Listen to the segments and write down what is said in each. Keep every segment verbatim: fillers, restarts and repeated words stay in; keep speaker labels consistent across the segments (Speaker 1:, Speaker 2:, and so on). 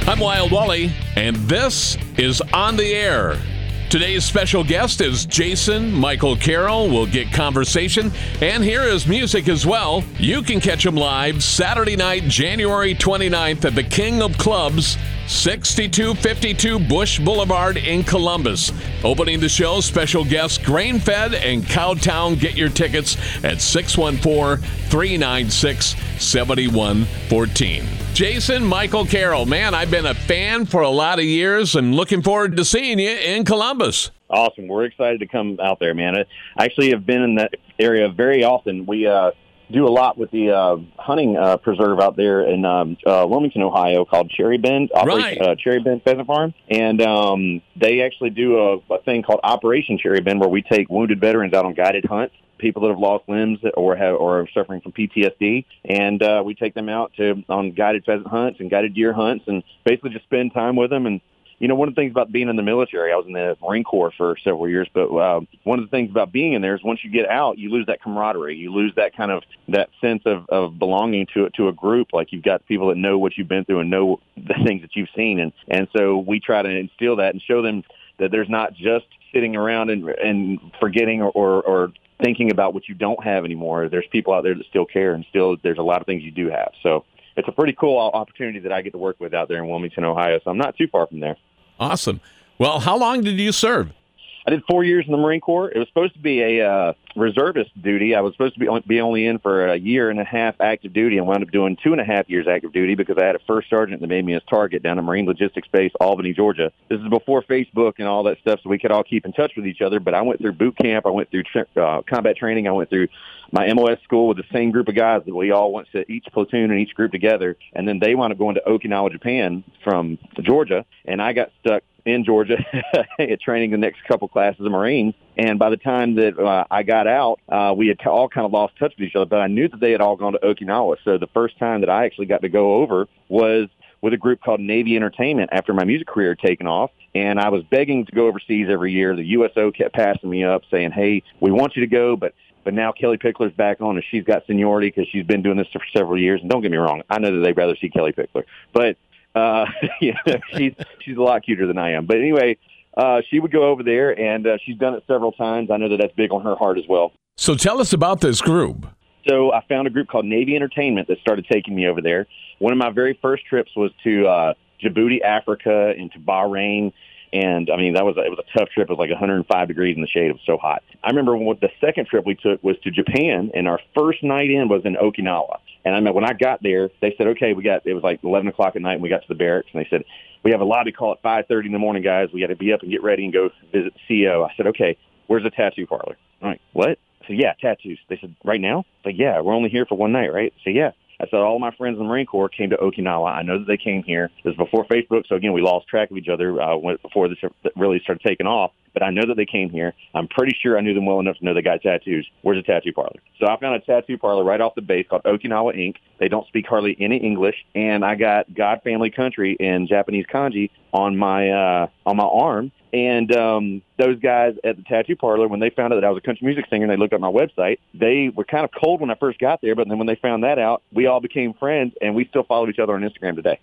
Speaker 1: I'm Wild Wally, and this is On the Air. Today's special guest is Jason Michael Carroll. We'll get conversation and hear his music as well. You can catch him live Saturday night, January twenty-ninth at the King of Clubs, sixty-two fifty-two Bush Boulevard in Columbus. Opening the show, special guests Grain Fed and Cowtown. Get your tickets at six one four, three nine six, seven one one four. Jason Michael Carroll, man, I've been a fan for a lot of years and looking forward to seeing you in Columbus.
Speaker 2: Awesome. We're excited to come out there, man. I actually have been in that area very often. We uh, do a lot with the uh, hunting uh, preserve out there in um, uh, Wilmington, Ohio, called Cherry Bend, Operation,
Speaker 1: right.
Speaker 2: uh, Cherry Bend Pheasant Farm. And um, they actually do a, a thing called Operation Cherry Bend, where we take wounded veterans out on guided hunts, people that have lost limbs or have or are suffering from P T S D, and uh, we take them out to on guided pheasant hunts and guided deer hunts, and basically just spend time with them. And you know, one of the things about being in the military, I was in the Marine Corps for several years, but uh, one of the things about being in there is once you get out, you lose that camaraderie, you lose that kind of that sense of, of belonging to to a group. Like you've got people that know what you've been through and know the things that you've seen, and and so we try to instill that and show them that there's not just sitting around and and forgetting or, or, or thinking about what you don't have anymore. There's people out there that still care, and still there's a lot of things you do have. So it's a pretty cool opportunity that I get to work with out there in Wilmington, Ohio. So I'm not too far from there.
Speaker 1: Awesome. Well, how long did you serve?
Speaker 2: I did four years in the Marine Corps. It was supposed to be a uh, reservist duty. I was supposed to be, be only in for a year and a half active duty, and wound up doing two and a half years active duty because I had a first sergeant that made me his target down at Marine Logistics Base, Albany, Georgia. This is before Facebook and all that stuff, so we could all keep in touch with each other. But I went through boot camp. I went through uh, combat training. I went through my M O S school with the same group of guys that we all went to each platoon and each group together. And then they wound up going to Okinawa, Japan from Georgia, and I got stuck in Georgia at training the next couple classes of Marines. And by the time that uh, I got out, uh, we had all kind of lost touch with each other, but I knew that they had all gone to Okinawa. So the first time that I actually got to go over was with a group called Navy Entertainment after my music career had taken off. And I was begging to go overseas every year. The U S O kept passing me up saying, hey, we want you to go, but But now Kelly Pickler's back on, and she's got seniority because she's been doing this for several years. And don't get me wrong, I know that they'd rather see Kelly Pickler, but uh, you know, she's she's a lot cuter than I am. But anyway, uh, she would go over there, and uh, she's done it several times. I know that that's big on her heart as well.
Speaker 1: So tell us about this group.
Speaker 2: So I found a group called Navy Entertainment that started taking me over there. One of my very first trips was to uh, Djibouti, Africa, and to Bahrain. And, I mean, that was a, it was a tough trip. It was like one hundred five degrees in the shade. It was so hot. I remember when the second trip we took was to Japan, and our first night in was in Okinawa. And I mean, when I got there, they said, okay, we got, it was like eleven o'clock at night, and we got to the barracks, and they said, we have a lobby call at five thirty in the morning, guys. We got to be up and get ready and go visit the C E O. I said, okay, where's the tattoo parlor? I'm like, what? I said, yeah, tattoos. They said, right now? I was like, yeah, we're only here for one night, right? I said, yeah. I said, all my friends in the Marine Corps came to Okinawa. I know that they came here. This was before Facebook, so, again, we lost track of each other uh, before this really started taking off. But I know that they came here. I'm pretty sure I knew them well enough to know they got tattoos. Where's a tattoo parlor? So I found a tattoo parlor right off the base called Okinawa Incorporated. They don't speak hardly any English, and I got God Family Country in Japanese kanji on my uh, on my arm. And um, those guys at the tattoo parlor, when they found out that I was a country music singer and they looked up my website, they were kind of cold when I first got there. But then when they found that out, we all became friends, and we still follow each other on Instagram today.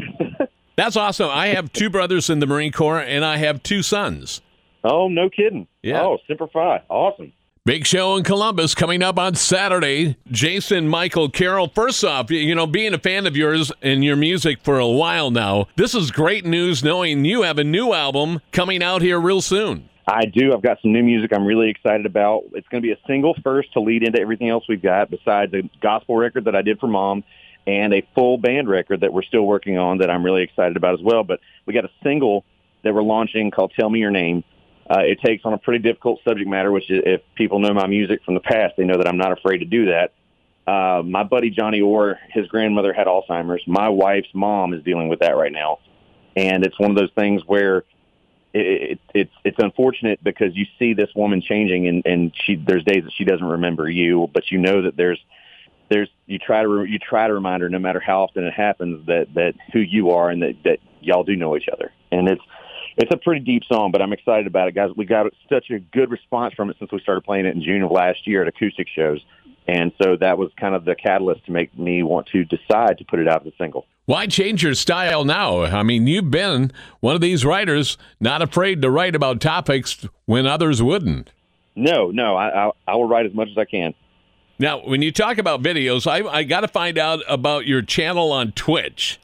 Speaker 1: That's awesome. I have two brothers in the Marine Corps, and I have two sons.
Speaker 2: Oh, no kidding.
Speaker 1: Yeah.
Speaker 2: Oh, Semper Fi. Awesome.
Speaker 1: Big show in Columbus coming up on Saturday. Jason Michael Carroll, first off, you know, being a fan of yours and your music for a while now, this is great news knowing you have a new album coming out here real soon.
Speaker 2: I do. I've got some new music I'm really excited about. It's going to be a single first to lead into everything else we've got, besides a gospel record that I did for Mom and a full band record that we're still working on that I'm really excited about as well. But we got a single that we're launching called Tell Me Your Name. Uh, it takes on a pretty difficult subject matter, which is, if people know my music from the past, they know that I'm not afraid to do that. Uh, my buddy Johnny Orr, his grandmother had Alzheimer's. My wife's mom is dealing with that right now. And it's one of those things where it, it, it's it's unfortunate because you see this woman changing, and, and she there's days that she doesn't remember you, but you know that there's there's you try to you try to remind her, no matter how often it happens, that that who you are and that, that y'all do know each other. And it's It's a pretty deep song, but I'm excited about it, guys. We got such a good response from it since we started playing it in June of last year at acoustic shows. And so that was kind of the catalyst to make me want to decide to put it out as a single.
Speaker 1: Why change your style now? I mean, you've been one of these writers not afraid to write about topics when others wouldn't.
Speaker 2: No, no, I, I, I will write as much as I can.
Speaker 1: Now, when you talk about videos, I, I got to find out about your channel on Twitch.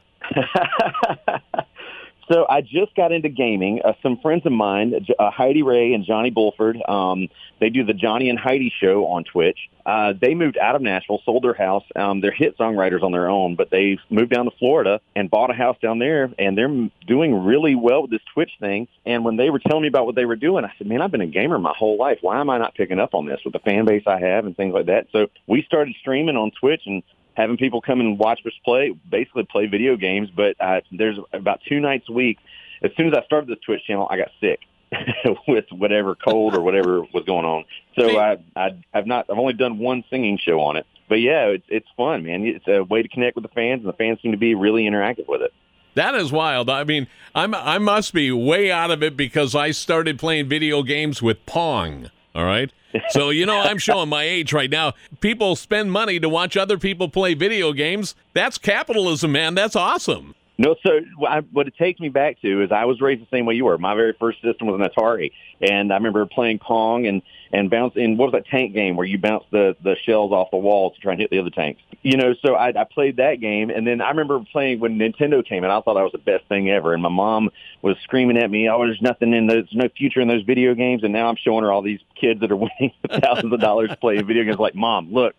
Speaker 2: So I just got into gaming. Uh, some friends of mine, uh, Heidi Ray and Johnny Bulford, um, they do the Johnny and Heidi show on Twitch. Uh, they moved out of Nashville, sold their house. Um, they're hit songwriters on their own, but they moved down to Florida and bought a house down there, and they're doing really well with this Twitch thing. And when they were telling me about what they were doing, I said, man, I've been a gamer my whole life. Why am I not picking up on this with the fan base I have and things like that? So we started streaming on Twitch and having people come and watch us play, basically play video games. But uh, there's about two nights a week. As soon as I started this Twitch channel, I got sick with whatever cold or whatever was going on. So I, I have not. I've only done one singing show on it. But yeah, it's it's fun, man. It's a way to connect with the fans, and the fans seem to be really interactive with it.
Speaker 1: That is wild. I mean, I'm I must be way out of it because I started playing video games with Pong. All right. So, you know, I'm showing my age right now. People spend money to watch other people play video games. That's capitalism, man. That's awesome.
Speaker 2: No, so I, what it takes me back to is I was raised the same way you were. My very first system was an Atari, and I remember playing Pong and, and bouncing. What was that tank game where you bounce the, the shells off the walls to try and hit the other tanks? You know, so I, I played that game, and then I remember playing when Nintendo came in. I thought that was the best thing ever, and my mom was screaming at me, oh, there's nothing in those, no future in those video games, and now I'm showing her all these kids that are winning thousands of dollars playing video games like, Mom, look.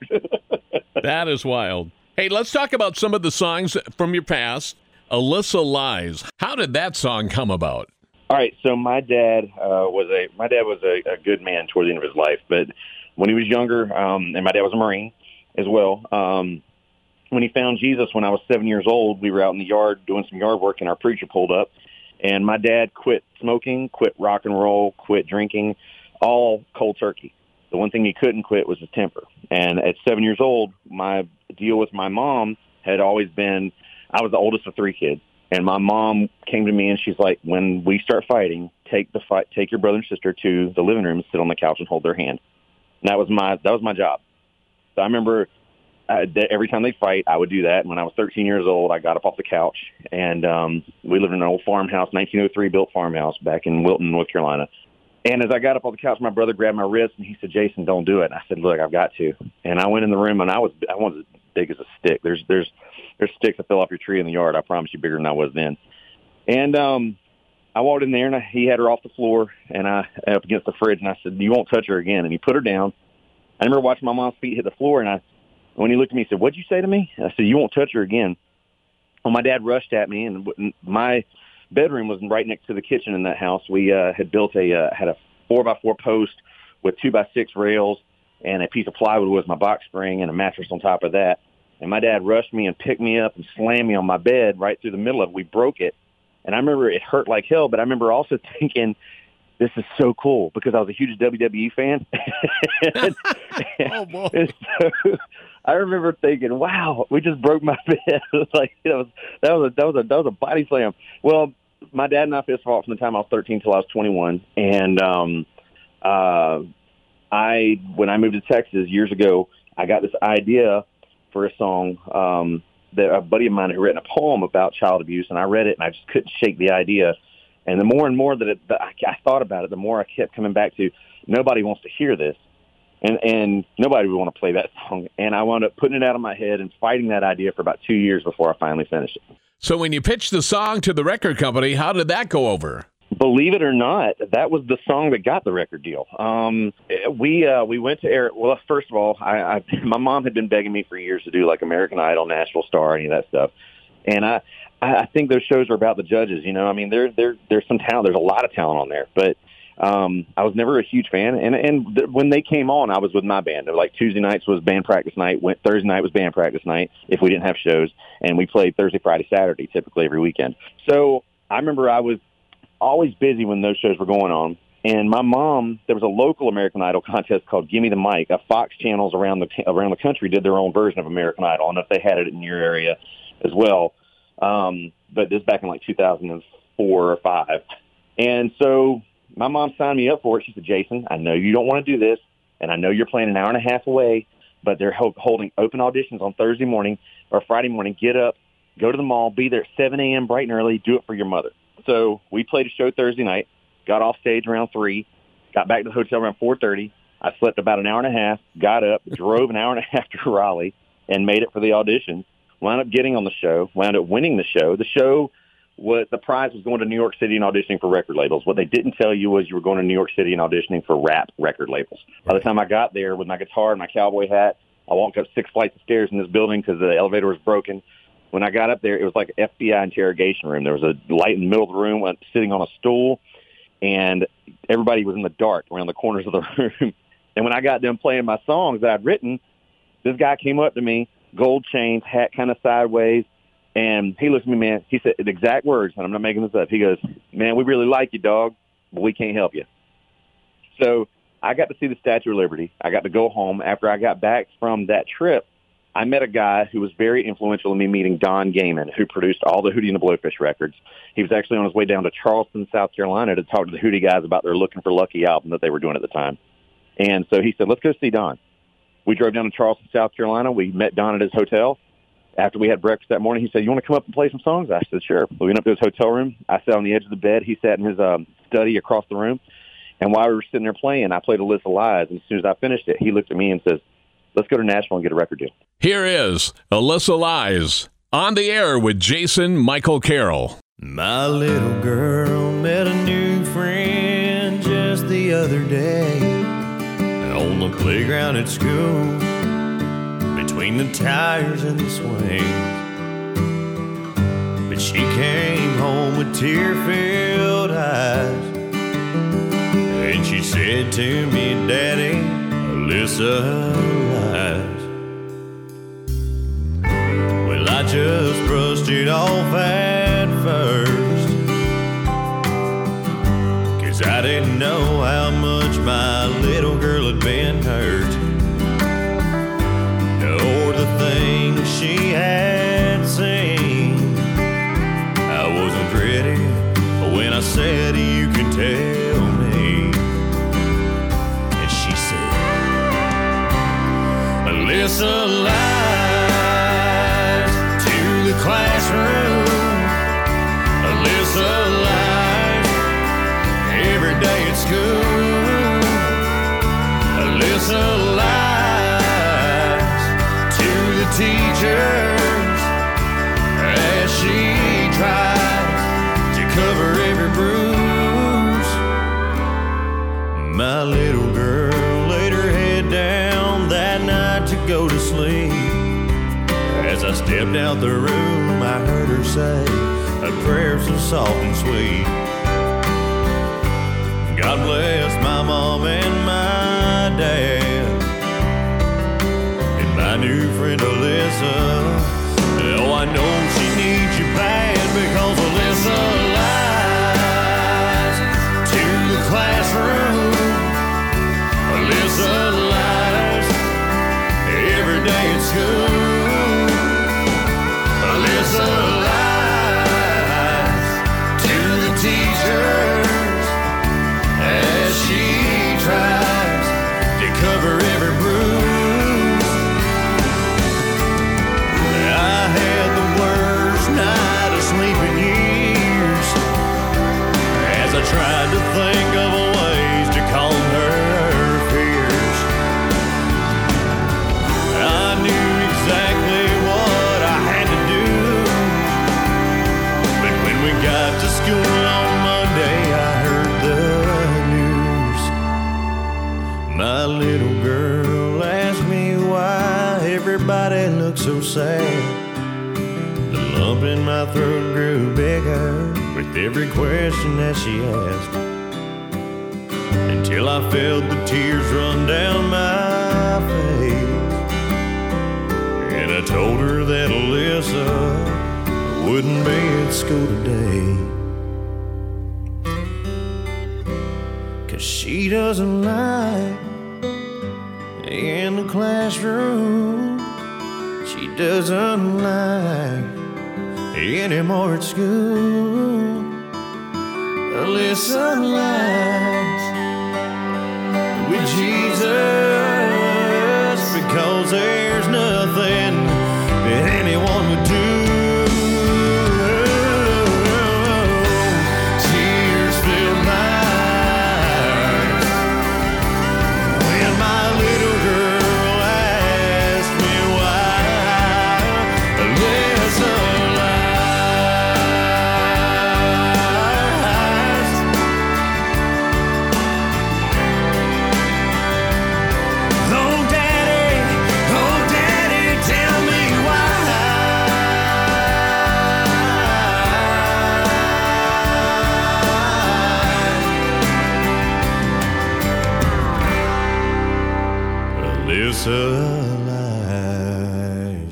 Speaker 1: That is wild. Hey, let's talk about some of the songs from your past. Alyssa Lies. How did that song come about?
Speaker 2: All right, so my dad uh, was a my dad was a, a good man toward the end of his life, but when he was younger, um, and my dad was a Marine as well. Um, when he found Jesus, when I was seven years old, we were out in the yard doing some yard work, and our preacher pulled up, and my dad quit smoking, quit rock and roll, quit drinking, all cold turkey. The one thing he couldn't quit was his temper. And at seven years old, my deal with my mom had always been, I was the oldest of three kids. And my mom came to me and she's like, when we start fighting, take the fight, take your brother and sister to the living room and sit on the couch and hold their hand. And that was my, that was my job. So I remember uh, every time they fight, I would do that. And when I was thirteen years old, I got up off the couch and um, we lived in an old farmhouse, nineteen oh three built farmhouse back in Wilton, North Carolina. And as I got up off the couch, my brother grabbed my wrist and he said, Jason, don't do it. And I said, look, I've got to. And I went in the room and I was, I was as big as a stick. There's, there's, there's sticks that fell off your tree in the yard. I promise you, bigger than I was then. And um, I walked in there and I, he had her off the floor and I up against the fridge. And I said, you won't touch her again. And he put her down. I remember watching my mom's feet hit the floor. And I, when he looked at me, he said, what'd you say to me? I said, you won't touch her again. Well, my dad rushed at me and my bedroom was right next to the kitchen in that house. We uh, had built a, uh, had a four by four post with two by six rails and a piece of plywood was my box spring and a mattress on top of that. And my dad rushed me and picked me up and slammed me on my bed right through the middle of it. We broke it. And I remember it hurt like hell, but I remember also thinking, this is so cool because I was a huge W W E fan. and,
Speaker 1: oh, boy.
Speaker 2: And so I remember thinking, wow, we just broke my bed. It was like, you know, that was a, that was a, that was a body slam. Well, my dad and I fist fought from the time I was thirteen till I was twenty-one. And um, uh, I, when I moved to Texas years ago, I got this idea for a song um, that a buddy of mine had written a poem about child abuse, and I read it, and I just couldn't shake the idea. And the more and more that, it, that I, I thought about it, the more I kept coming back to, nobody wants to hear this, and and nobody would want to play that song. And I wound up putting it out of my head and fighting that idea for about two years before I finally finished it.
Speaker 1: So when you pitched the song to the record company, how did that go over?
Speaker 2: Believe it or not, that was the song that got the record deal. Um, we uh, we went to Eric. Well, first of all, I, I my mom had been begging me for years to do like American Idol, Nashville Star, any of that stuff, and I I think those shows are about the judges. You know, I mean, there there there's some talent. There's a lot of talent on there, but um, I was never a huge fan. And and th- when they came on, I was with my band. Like Tuesday nights was band practice night. Went Thursday night was band practice night if we didn't have shows, and we played Thursday, Friday, Saturday, typically every weekend. So I remember I was always busy when those shows were going on. And my mom, there was a local American Idol contest called Gimme the Mic. Uh, Fox channels around the around the country did their own version of American Idol. I don't know if they had it in your area as well. Um, but this back in like two thousand four or five. And so my mom signed me up for it. She said, Jason, I know you don't want to do this, and I know you're playing an hour and a half away but they're ho- holding open auditions on Thursday morning or Friday morning. Get up, go to the mall, be there at seven a.m. bright and early, do it for your mother. So we played a show Thursday night, got off stage around three, got back to the hotel around four thirty. I slept about an hour and a half, got up, drove an hour and a half to Raleigh, and made it for the audition. Wound up getting on the show, wound up winning the show. The show, was, the prize was going to New York City and auditioning for record labels. What they didn't tell you was you were going to New York City and auditioning for rap record labels. By the time I got there with my guitar and my cowboy hat, I walked up six flights of stairs in this building because the elevator was broken. When I got up there, it was like an F B I interrogation room. There was a light in the middle of the room, sitting on a stool, and everybody was in the dark around the corners of the room. And when I got done playing my songs that I'd written, this guy came up to me, gold chains, hat kind of sideways, and he looked at me, man. He said the exact words, and I'm not making this up. He goes, man, we really like you, dog, but we can't help you. So I got to see the Statue of Liberty. I got to go home. After I got back from that trip, I met a guy who was very influential in me meeting Don Gaiman, who produced all the Hootie and the Blowfish records. He was actually on his way down to Charleston, South Carolina, to talk to the Hootie guys about their Looking for Lucky album that they were doing at the time. And so he said, let's go see Don. We drove down to Charleston, South Carolina. We met Don at his hotel. After we had breakfast that morning, he said, you want to come up and play some songs? I said, sure. We went up to his hotel room. I sat on the edge of the bed. He sat in his um, study across the room. And while we were sitting there playing, I played Alyssa Lies. And as soon as I finished it, he looked at me and says, let's go to Nashville and get a record deal.
Speaker 1: Here is Alyssa Lies, on the air with Jason Michael Carroll.
Speaker 3: My little girl met a new friend just the other day on the playground at school, between the tires and the swings. But she came home with tear-filled eyes, and she said to me, Daddy, Alyssa lies. Well, I just brushed it off at first, 'cause I didn't know how much my little girl had been hurt, or the things she had seen. I wasn't ready when I said you can tell me. And she said, Alyssa lies to the classroom. Alyssa lies every day at school. Alyssa lies to the teachers as she tries to cover every bruise. My little girl laid her head down that night to go to sleep. As I stepped out the room, I heard her say a prayer so soft and sweet. God bless my mom and my dad and my new friend Alyssa. Oh, I know she needs you bad, because Alyssa lies to the classroom. Alyssa lies every day at school. Alyssa lies to the teachers as she tries to cover every bruise. I had the worst night of sleep in years as I tried to think of ways to calm her fears. I knew exactly what I had to do, but when we got to school on Monday, I heard the news. My little girl asked me why everybody looked so sad. The lump in my throat grew bigger with every question that she asked, until I felt the tears run down my face. And I told her that Alyssa wouldn't be at school today, 'cause she doesn't like in the classroom. She doesn't like anymore at school. Alyssa lies with Jesus, because knows there's nothing that anyone would do. Tears filled my eyes when my little girl asked me why this lies. Oh, Daddy, oh, Daddy, tell me why. Alyssa lies.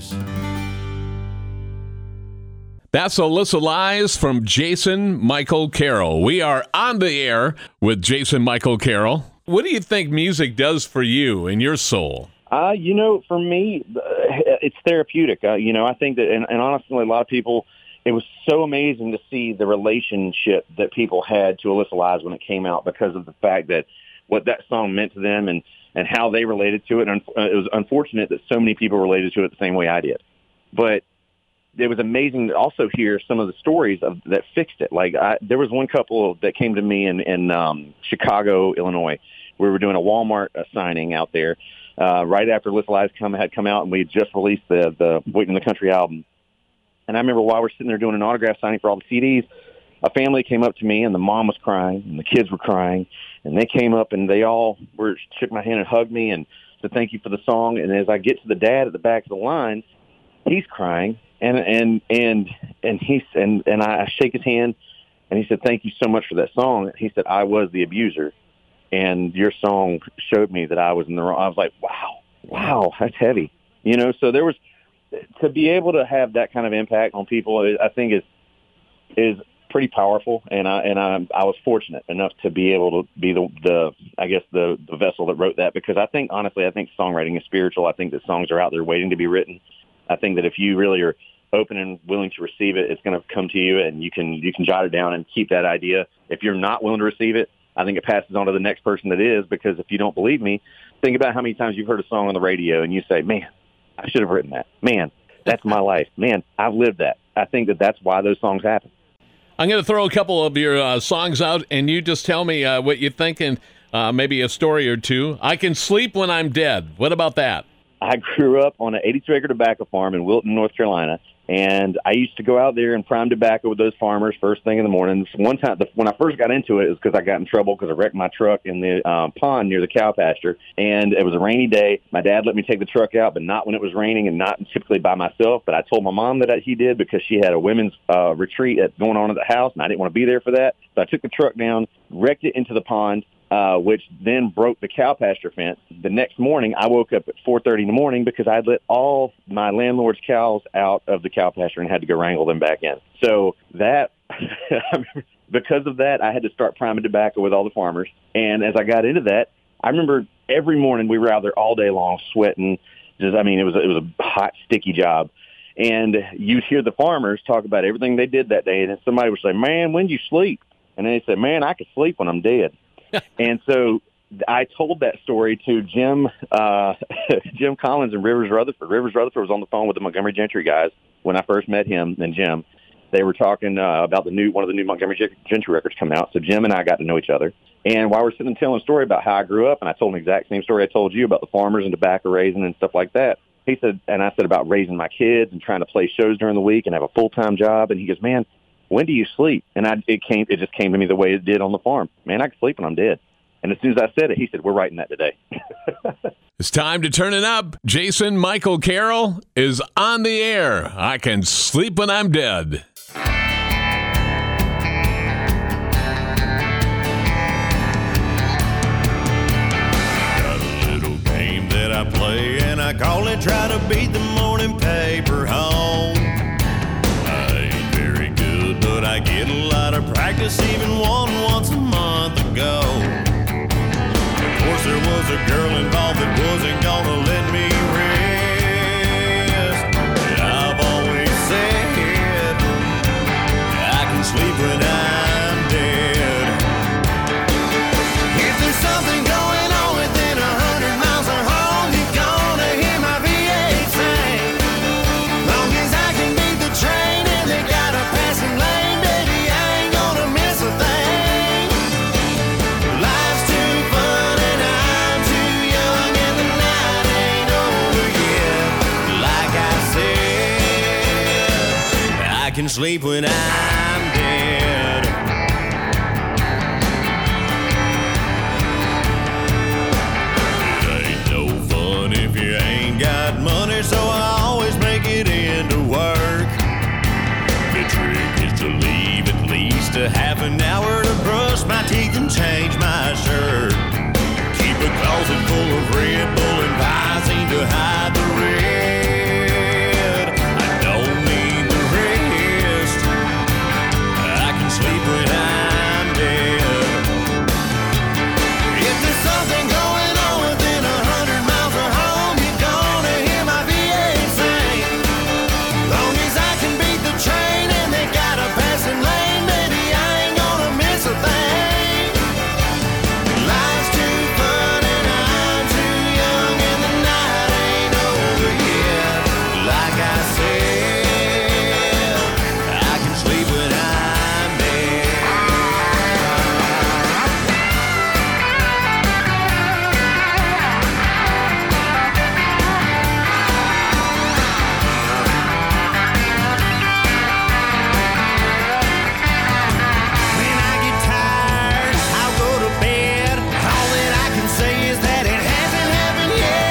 Speaker 1: That's Alyssa Lies from Jason Michael Carroll. We are on the air with Jason Michael Carroll. What do you think music does for you and your soul?
Speaker 2: Uh, you know, for me, uh, it's therapeutic. Uh, you know, I think that, and, and honestly, a lot of people, it was so amazing to see the relationship that people had to Alyssa Lies when it came out because of the fact that what that song meant to them and, and how they related to it. And uh, it was unfortunate that so many people related to it the same way I did. But it was amazing to also hear some of the stories of, that fixed it. Like I, there was one couple that came to me in, in um, Chicago, Illinois. We were doing a Walmart uh, signing out there uh, right after Alyssa Lies come, had come out, and we had just released the, the Waiting in the Country album. And I remember while we're sitting there doing an autograph signing for all the C Ds, a family came up to me, and the mom was crying, and the kids were crying. And they came up, and they all were shook my hand and hugged me and said thank you for the song. And as I get to the dad at the back of the line, he's crying. And and and and he's and and I shake his hand, and he said, "Thank you so much for that song." He said, "I was the abuser, and your song showed me that I was in the wrong." I was like, "Wow, wow, that's heavy," you know. So there was to be able to have that kind of impact on people. I think is is pretty powerful, and I and I I was fortunate enough to be able to be the the I guess the the vessel that wrote that, because I think honestly, I think songwriting is spiritual. I think that songs are out there waiting to be written. I think that if you really are open and willing to receive it, it's going to come to you, and you can you can jot it down and keep that idea. If you're not willing to receive it, I think it passes on to the next person that is, because if you don't believe me, think about how many times you've heard a song on the radio and you say, "Man, I should have written that. Man, that's my life. Man, I've lived that." I think that that's why those songs happen.
Speaker 1: I'm going to throw a couple of your uh, songs out, and you just tell me uh, what you think, and uh, maybe a story or two. I Can Sleep When I'm Dead. What about that?
Speaker 2: I grew up on an eighty-two acre tobacco farm in Wilton, North Carolina, and I used to go out there and prime tobacco with those farmers first thing in the morning. One time, the, when I first got into it, it was because I got in trouble because I wrecked my truck in the um, pond near the cow pasture, and it was a rainy day. My dad let me take the truck out, but not when it was raining and not typically by myself, but I told my mom that he did because she had a women's uh, retreat at, going on at the house, and I didn't want to be there for that. So I took the truck down, wrecked it into the pond, Uh, which then broke the cow pasture fence. The next morning, I woke up at four thirty in the morning because I'd let all my landlord's cows out of the cow pasture and had to go wrangle them back in. So that, because of that, I had to start priming tobacco with all the farmers. And as I got into that, I remember every morning we were out there all day long sweating. Just, I mean, it was a, it was a hot, sticky job. And you'd hear the farmers talk about everything they did that day, and then somebody would say, "Man, when'd you sleep?" And then they said, "Man, I could sleep when I'm dead." And so I told that story to Jim uh, Jim Collins and Rivers Rutherford. Rivers Rutherford was on the phone with the Montgomery Gentry guys when I first met him and Jim. They were talking uh, about the new one of the new Montgomery Gentry records coming out. So Jim and I got to know each other. And while we're sitting and telling a story about how I grew up, and I told him the exact same story I told you about the farmers and tobacco raising and stuff like that. He said, and I said about raising my kids and trying to play shows during the week and have a full-time job. And he goes, "Man, when do you sleep?" And I, it came, it just came to me the way it did on the farm. "Man, I can sleep when I'm dead." And as soon as I said it, he said, "We're writing that today."
Speaker 1: It's time to turn it up. Jason Michael Carroll is on the air. I Can Sleep When I'm Dead.
Speaker 3: Got a little game that I play, and I call it Try to Beat the Morning Paper Home. But I get a lot of practice, even one once a month ago. Of course, there was a girl involved that wasn't gonna let me rest. And I've always said I can sleep when I'm dead. If there's something going on within a hundred miles of home, you're gonna hear my can sleep when I'm dead. It ain't no fun if you ain't got money, so I always make it into work. The trick is to leave at least a half an hour to brush my teeth and change my shirt. Keep a closet full of Red Bull and Visine to hide the red. I don't need the rest. I can sleep when I'm dead. If there's something going on within a hundred miles of home, you're gonna hear my V eight sing. Long as I can beat the train and they got a passing lane, baby, I ain't gonna miss a thing. Life's too fun and I'm too young and the night ain't over yet. Like I said, I can sleep when I'm dead. When I get tired, I'll go to bed. All that I can say is that it hasn't happened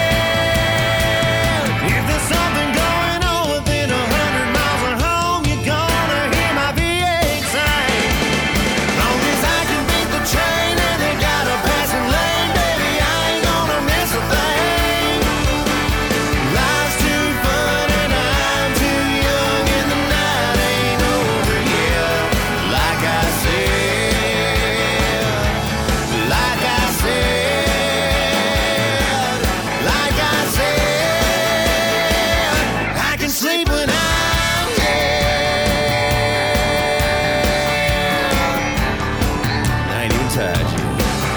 Speaker 3: yet. If there's something going on within a hundred miles of home, you're gonna hear my V eight sing. Long as I can beat the train and they got a passing lane, baby, I ain't gonna miss a thing. Life's too fun and I'm too young and the night ain't over yet. Like I said, like I said, like I said, I can sleep when I'm dead. I ain't even tired yet.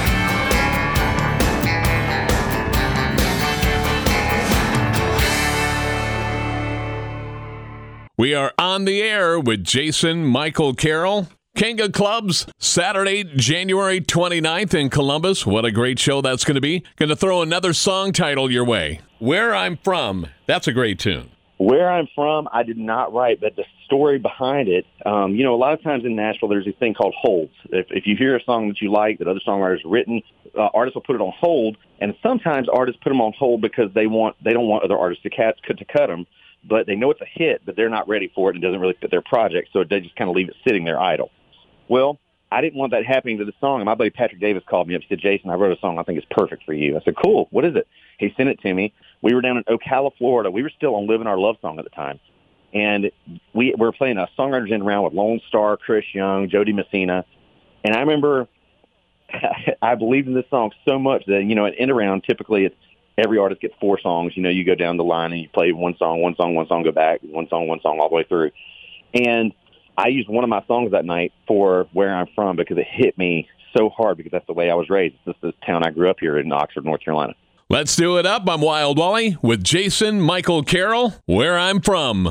Speaker 1: We are on the air with Jason Michael Carroll. Kanga Clubs, Saturday, January twenty-ninth in Columbus. What a great show that's going to be. Going to throw another song title your way. Where I'm From. That's a great tune.
Speaker 2: Where I'm from, I did not write, but the story behind it, um, you know, a lot of times in Nashville, there's a thing called holds. If, if you hear a song that you like that other songwriters have written, uh, artists will put it on hold, and sometimes artists put them on hold because they want they don't want other artists to cut, to cut them, but they know it's a hit, but they're not ready for it, and it doesn't really fit their project, so they just kind of leave it sitting there idle. Well, I didn't want that happening to the song, and my buddy Patrick Davis called me up. He said, Jason, I wrote a song I think is perfect for you. I said, cool, what is it? He sent it to me. We were down in Ocala, Florida. We were still on Living Our Love Song at the time. And we were playing a Songwriters In round with Lone Star, Chris Young, Jody Messina. And I remember I believed in this song so much that, you know, at end around, typically it's every artist gets four songs. You know, you go down the line and you play one song, one song, one song, go back, one song, one song, all the way through. And I used one of my songs that night for Where I'm From because it hit me so hard because that's the way I was raised. This is the town I grew up here in Oxford, North Carolina.
Speaker 1: Let's do it up. I'm Wild Wally with Jason Michael Carroll, Where I'm From.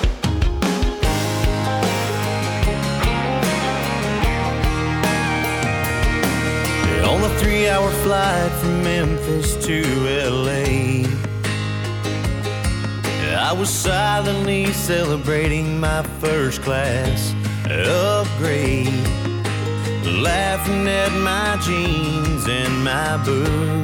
Speaker 3: On the three-hour flight from Memphis to L A, I was silently celebrating my first class upgrade, laughing at my jeans and my boots,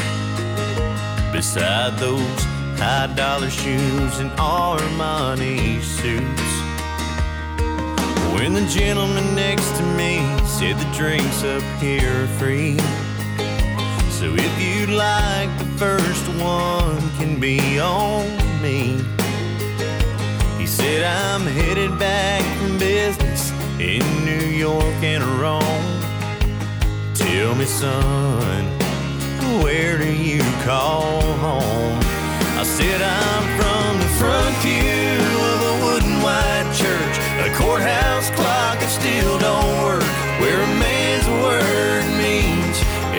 Speaker 3: beside those high-dollar shoes and Armani suits. When the gentleman next to me said the drinks up here are free, so if you'd like, the first one can be on me. He said, I'm headed back from business in New York and Rome. Tell me, son, where do you call home? I said, I'm from the front pew of a wooden white church, a courthouse clock that still don't work, where a man's word means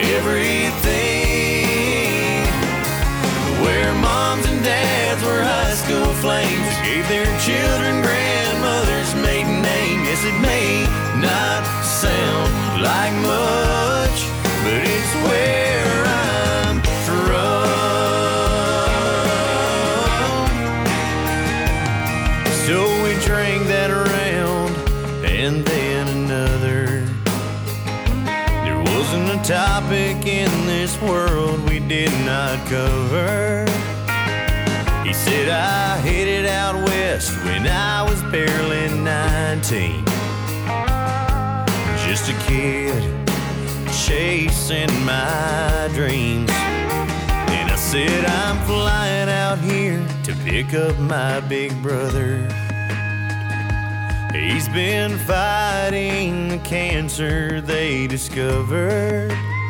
Speaker 3: everything, where moms and dads were high school flames, gave their children grandmother's maiden name. Yes, it may not sound like much, but it's where I'm from. So we drank that around topic in this world we did not cover. He said I headed out west when I was barely nineteen. Just a kid chasing my dreams. And I said I'm flying out here to pick up my big brother. He's been fighting the cancer they discovered.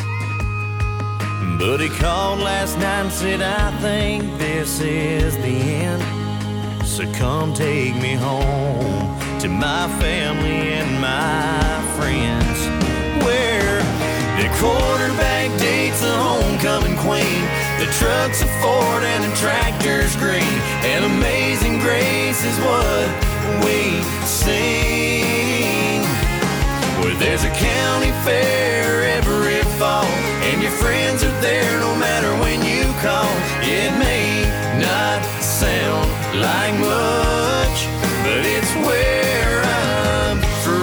Speaker 3: But he called last night and said, I think this is the end. So come take me home to my family and my friends. Where the quarterback dates the homecoming queen. The truck's a Ford and the tractor's green. And Amazing Grace is what we sing. Where there's a county fair every fall, and your friends are there no matter when you call. It may not sound like much, but it's where I'm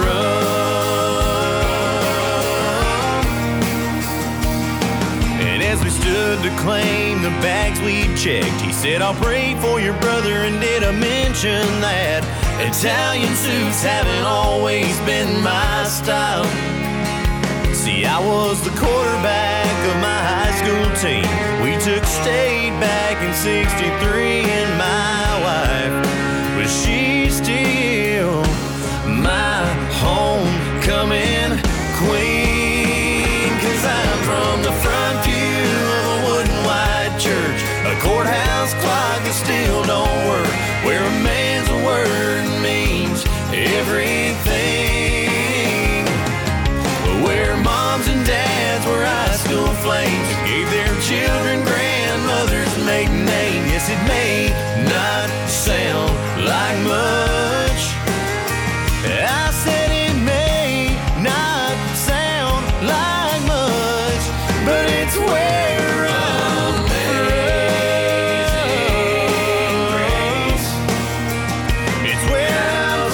Speaker 3: from. And as we stood to claim the bags we'd checked, he said, I'll pray for your brother, and did I mention that Italian suits haven't always been my style. See, I was the quarterback of my high school team. We took state back in sixty-three, and my wife, was she still my homecoming queen? Cause I'm from the front pew of a wooden white church, a courthouse clock that still don't work, where a man's word means everything. Where moms and dads were high school flames, gave their children grandmother's maiden name. Yes, it may not sound like much. I said it may not sound like much, but it's where I'm from. It's where I'm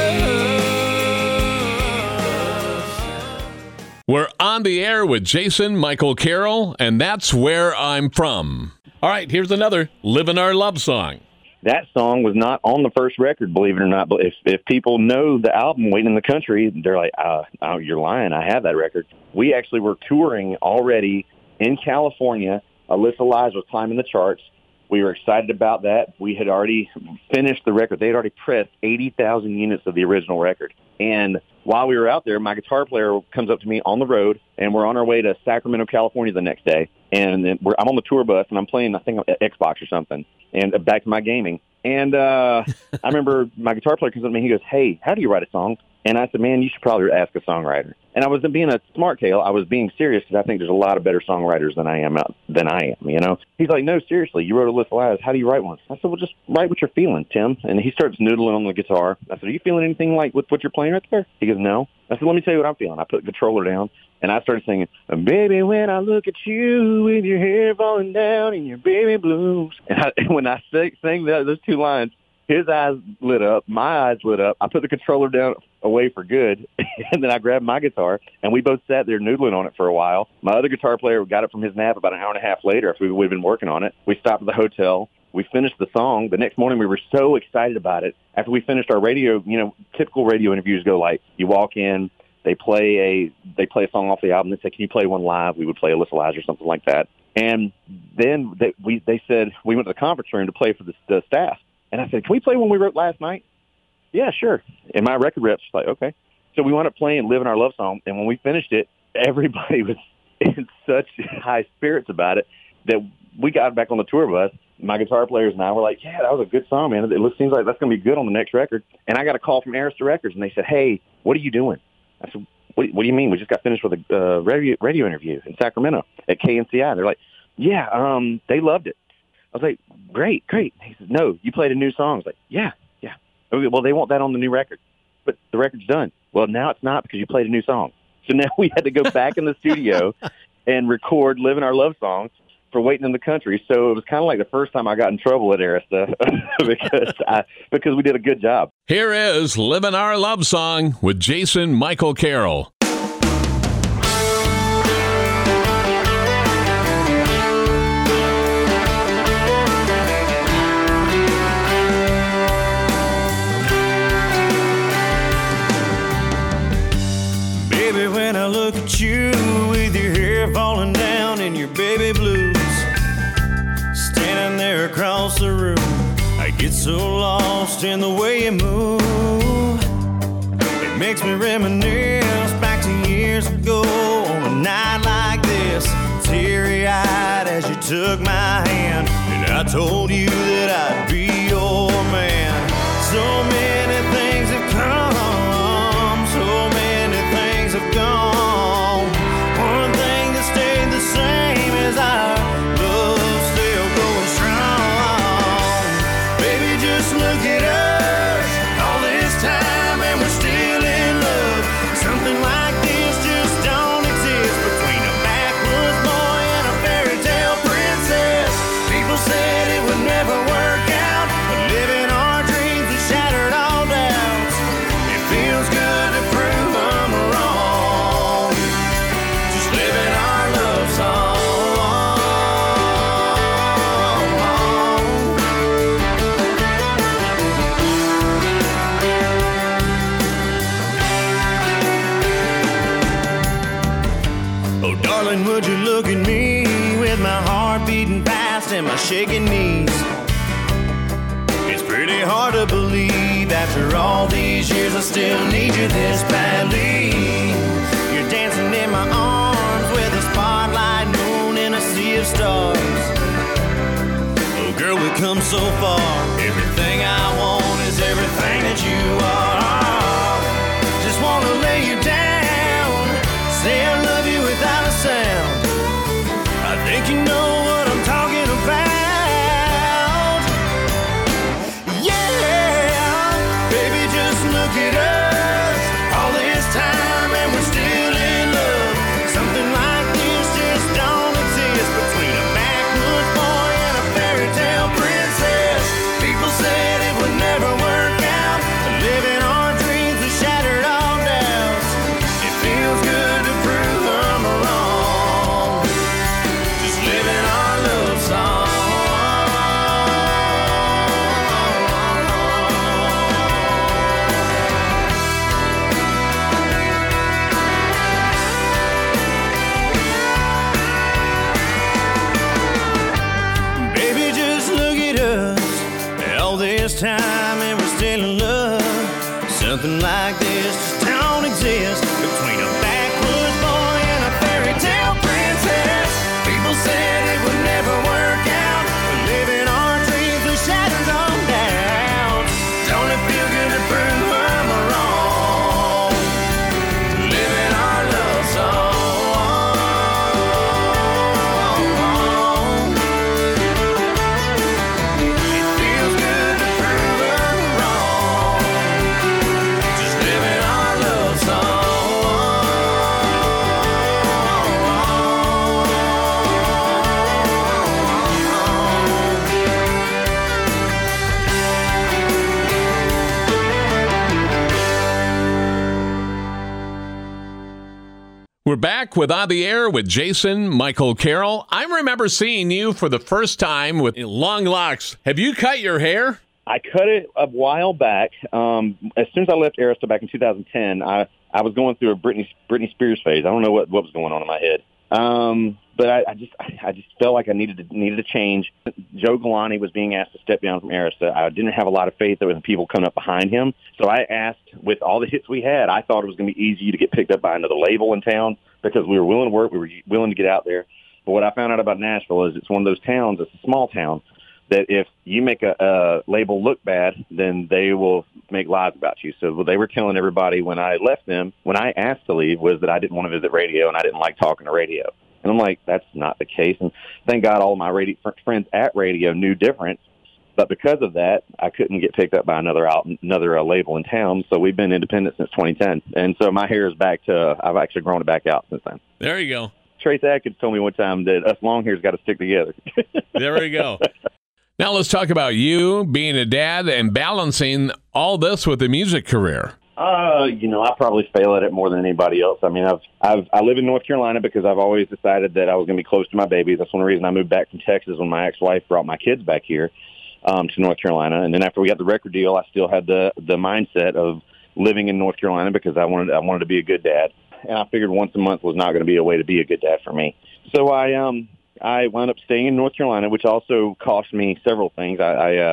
Speaker 3: from.
Speaker 1: We're on the air with Jason Michael Carroll, and that's where I'm from. All right, here's another Living Our Love song.
Speaker 2: That song was not on the first record, believe it or not. But if, if people know the album Waiting in the Country, they're like, uh, oh, you're lying. I have that record. We actually were touring already in California. Alyssa Lies was climbing the charts. We were excited about that. We had already finished the record. They had already pressed eighty thousand units of the original record. And while we were out there, my guitar player comes up to me on the road, and we're on our way to Sacramento, California the next day. And then we're, I'm on the tour bus, and I'm playing, I think, Xbox or something, and back to my gaming. And uh, I remember my guitar player comes up to me, and he goes, hey, how do you write a song? And I said, man, you should probably ask a songwriter. And I wasn't being a smart tail. I was being serious because I think there's a lot of better songwriters than I am out, than I am, you know? He's like, no, seriously, you wrote a list of lies. How do you write one? I said, well, just write what you're feeling, Tim. And he starts noodling on the guitar. I said, are you feeling anything like with what you're playing right there? He goes, no. I said, let me tell you what I'm feeling. I put the controller down, and I started singing, baby, when I look at you with your hair falling down and your baby blues. And, I, and when I sang, sang that, those two lines, his eyes lit up, my eyes lit up. I put the controller down away for good, and then I grabbed my guitar, and we both sat there noodling on it for a while. My other guitar player got up from his nap about an hour and a half later after we, we'd been working on it. We stopped at the hotel. We finished the song. The next morning, we were so excited about it. After we finished our radio, you know, typical radio interviews go like, you walk in, they play a they play a song off the album. They say, can you play one live? We would play Alyssa Lies or something like that. And then they, we, they said, we went to the conference room to play for the, the staff. And I said, can we play one we wrote last night? Yeah, sure. And my record rep's like, okay. So we wound up playing Living Our Love Song. And when we finished it, everybody was in such high spirits about it that we got back on the tour bus. My guitar players and I were like, yeah, that was a good song, man. It seems like that's going to be good on the next record. And I got a call from Arista Records, and they said, hey, what are you doing? I said, what, what do you mean? We just got finished with a uh, radio, radio interview in Sacramento at K N C I. They're like, yeah, um, they loved it. I was like, great, great. He said, no, you played a new song. I was like, yeah, yeah. Okay, well, they want that on the new record. But the record's done. Well, now it's not because you played a new song. So now we had to go back in the studio and record Living Our Love Song for Waiting in the Country. So it was kind of like the first time I got in trouble at Arista because, I, because we did a good job.
Speaker 1: Here is Living Our Love Song with Jason Michael Carroll.
Speaker 3: so lost in the way you move. It makes me reminisce back to years ago on a night like this, teary-eyed as you took my hand, and I told you that I'd be your man. So many things have come, so many things have gone. One thing that stayed the same is our love still going strong. Baby, just look at us, all this time and we're still in love. Something like this just don't exist between a backwoods boy and a fairy tale princess. People said it would never work out, but living our dreams has shattered all doubts. It feels good to prove I'm wrong, just living our love song. Oh, darling, would you look at me with my heart beating fast and my shaking knees? It's pretty hard to believe after all these years I still need you this badly. You're dancing in my arms with a spotlight moon in a sea of stars. Oh, girl, we've come so far. Everything I want is everything that you are. Just wanna lay you down, say I love you without a sound. I think you know what I'm talking about. Yeah, baby, just look at us, all this time and we're still in love. Something like this just don't exist between a backwoods boy and a fairy tale princess. People said it would never work out, but living our dreams has shattered all doubts. It feels good to prove I'm wrong, just living our love song. Baby, just look at us, all this time and we're still in love. Something like this just don't exist between a backwoods boy and a fairy tale princess. People said it would never work out, but living our dreams we shattered all down. Don't it feel good to prove I'm wrong, living our love song. It feels good to prove I'm wrong, just living our love song.
Speaker 1: We're back with On the Air with Jason Michael Carroll. I remember seeing you for the first time with long locks. Have you cut your hair?
Speaker 2: I cut it a while back. Um, as soon as I left Arista back in two thousand ten, I, I was going through a Britney Britney Spears phase. I don't know what, what was going on in my head. Um, but I, I just I just felt like I needed to needed to change. Joe Galante was being asked to step down from Arista. I didn't have a lot of faith that there were people coming up behind him. So I asked, with all the hits we had, I thought it was going to be easy to get picked up by another label in town because we were willing to work, we were willing to get out there. But what I found out about Nashville is it's one of those towns, it's a small town, that if you make a, a label look bad, then they will make lies about you. So what they were telling everybody when I left them, when I asked to leave, was that I didn't want to visit radio and I didn't like talking to radio. And I'm like, that's not the case. And thank God all of my radio, friends at radio knew different. But because of that, I couldn't get picked up by another out, another uh, label in town. So we've been independent since twenty ten. And so my hair is back to, I've actually grown it back out since then.
Speaker 1: There you go.
Speaker 2: Trace Adkins told me one time that us long hairs got to stick together.
Speaker 1: There we go. Now let's talk about you being a dad and balancing all this with a music career.
Speaker 2: Uh, you know, I probably fail at it more than anybody else. I mean, I've, I've, I live in North Carolina because I've always decided that I was going to be close to my babies. That's one reason I moved back from Texas when my ex-wife brought my kids back here um, to North Carolina. And then after we got the record deal, I still had the, the mindset of living in North Carolina because I wanted, I wanted to be a good dad. And I figured once a month was not going to be a way to be a good dad for me. So I, um, I wound up staying in North Carolina, which also cost me several things. I, I, uh,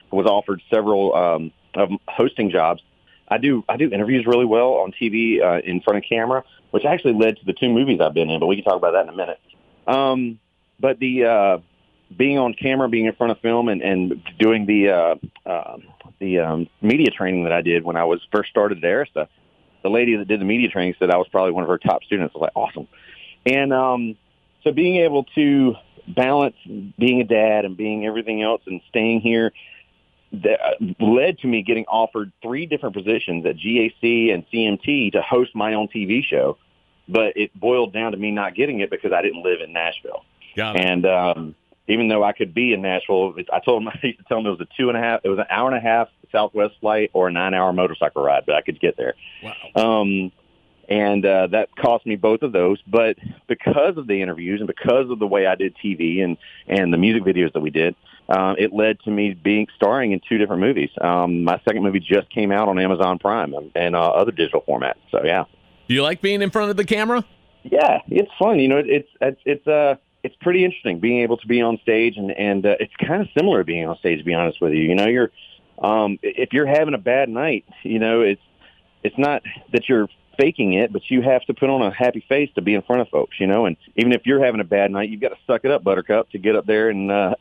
Speaker 2: was offered several um, of hosting jobs. I do I do interviews really well on T V uh, in front of camera, which actually led to the two movies I've been in, but we can talk about that in a minute. Um, but the uh, being on camera, being in front of film, and, and doing the uh, uh, the um, media training that I did when I was first started at Arista, the lady that did the media training said I was probably one of her top students. I was like, awesome. And um, so being able to balance being a dad and being everything else and staying here, that led to me getting offered three different positions at G A C and C M T to host my own T V show. But it boiled down to me not getting it because I didn't live in Nashville.
Speaker 1: Got it.
Speaker 2: And um, even though I could be in Nashville, I told them, I used to tell them it was a two and a half, it was an hour and a half Southwest flight or a nine hour motorcycle ride, but I could get there.
Speaker 1: Wow.
Speaker 2: Um, and uh, that cost me both of those. But because of the interviews and because of the way I did T V and, and the music videos that we did, Uh, it led to me being starring in two different movies. Um, my second movie just came out on Amazon Prime and, and uh, other digital formats. So yeah.
Speaker 1: Do you like being in front of the camera?
Speaker 2: Yeah, it's fun. You know, it's it's it's uh it's pretty interesting being able to be on stage, and and uh, it's kind of similar to being on stage. To be honest with you, you know, you're um, if you're having a bad night, you know, it's it's not that you're faking it, but you have to put on a happy face to be in front of folks, you know, and even if you're having a bad night, you've got to suck it up, Buttercup, to get up there and uh,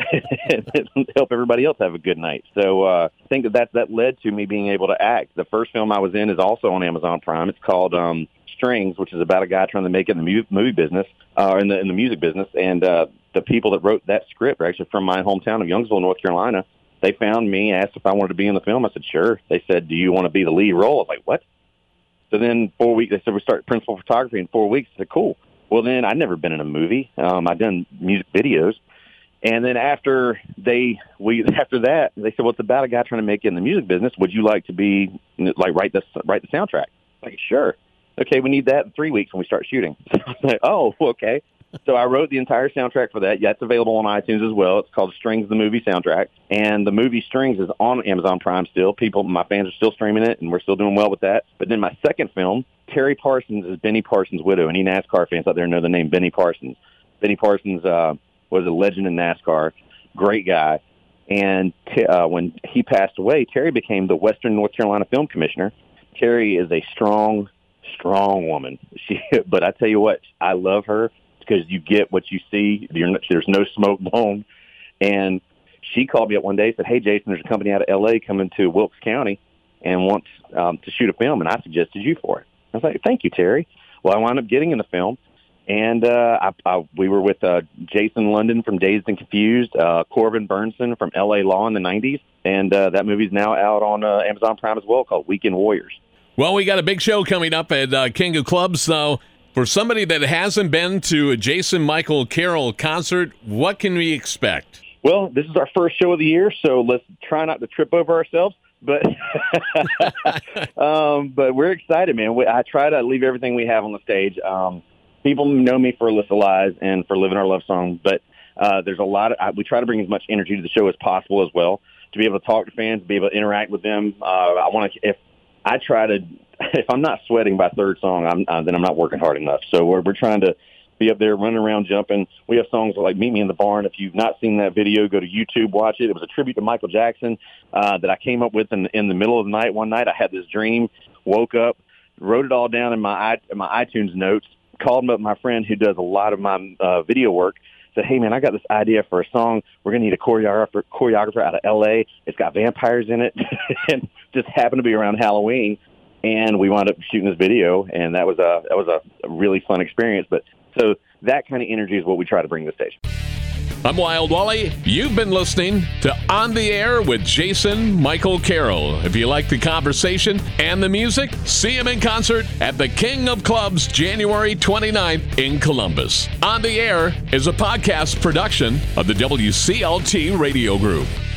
Speaker 2: help everybody else have a good night. So uh, I think that, that that led to me being able to act. The first film I was in is also on Amazon Prime. It's called um, Strings, which is about a guy trying to make it in the mu- movie business, uh, in the in the music business. And uh, the people that wrote that script are actually from my hometown of Youngsville, North Carolina. They found me, asked if I wanted to be in the film. I said, sure. They said, do you want to be the lead role? I was like, what? So then four weeks, they said, we start principal photography in four weeks. I said, cool. Well, then I'd never been in a movie. Um, I'd done music videos. And then after they, we, after that, they said, well, it's about a guy trying to make it in the music business. Would you like to be, like, write the, write the soundtrack? I'm like, sure. Okay, we need that in three weeks when we start shooting. So I was like, oh, okay. So I wrote the entire soundtrack for that. Yeah, it's available on iTunes as well. It's called Strings, the movie soundtrack. And the movie Strings is on Amazon Prime still. People, my fans are still streaming it, and we're still doing well with that. But then my second film, Terry Parsons is Benny Parsons' widow. Any NASCAR fans out there know the name Benny Parsons. Benny Parsons uh, was a legend in NASCAR, great guy. And t- uh, when he passed away, Terry became the Western North Carolina Film Commissioner. Terry is a strong, strong woman. She, but I tell you what, I love her, because you get what you see. You're not, there's no smoke blown. And she called me up one day and said, hey, Jason, there's a company out of L A coming to Wilkes County and wants um, to shoot a film, and I suggested you for it. I was like, thank you, Terry. Well, I wound up getting in the film, and uh, I, I, we were with uh, Jason London from Dazed and Confused, uh, Corbin Burnson from L A Law in the nineties, and uh, that movie's now out on uh, Amazon Prime as well, called Weekend Warriors.
Speaker 1: Well, we got a big show coming up at uh, King of Clubs, so for somebody that hasn't been to a Jason Michael Carroll concert, what can we expect?
Speaker 2: Well, this is our first show of the year, so let's try not to trip over ourselves. But um, but we're excited, man. We, I try to leave everything we have on the stage. Um, people know me for Alyssa Lies and for Living Our Love Song, but uh, there's a lot of, I, we try to bring as much energy to the show as possible as well, to be able to talk to fans, to be able to interact with them. Uh, I want to, if I try to, if I'm not sweating by third song, I'm, uh, then I'm not working hard enough. So we're, we're trying to be up there running around, jumping. We have songs like Meet Me in the Barn. If you've not seen that video, go to YouTube, watch it. It was a tribute to Michael Jackson uh, that I came up with in, in the middle of the night one night. I had this dream, woke up, wrote it all down in my in my iTunes notes, called up my friend who does a lot of my uh, video work, said, hey, man, I got this idea for a song. We're going to need a choreographer, choreographer out of L A. It's got vampires in it. And just happened to be around Halloween. And we wound up shooting this video, and that was a that was a really fun experience. But so that kind of energy is what we try to bring to the stage.
Speaker 1: I'm Wild Wally. You've been listening to On the Air with Jason Michael Carroll. If you like the conversation and the music, see him in concert at the King of Clubs January twenty-ninth in Columbus. On the Air is a podcast production of the W C L T Radio Group.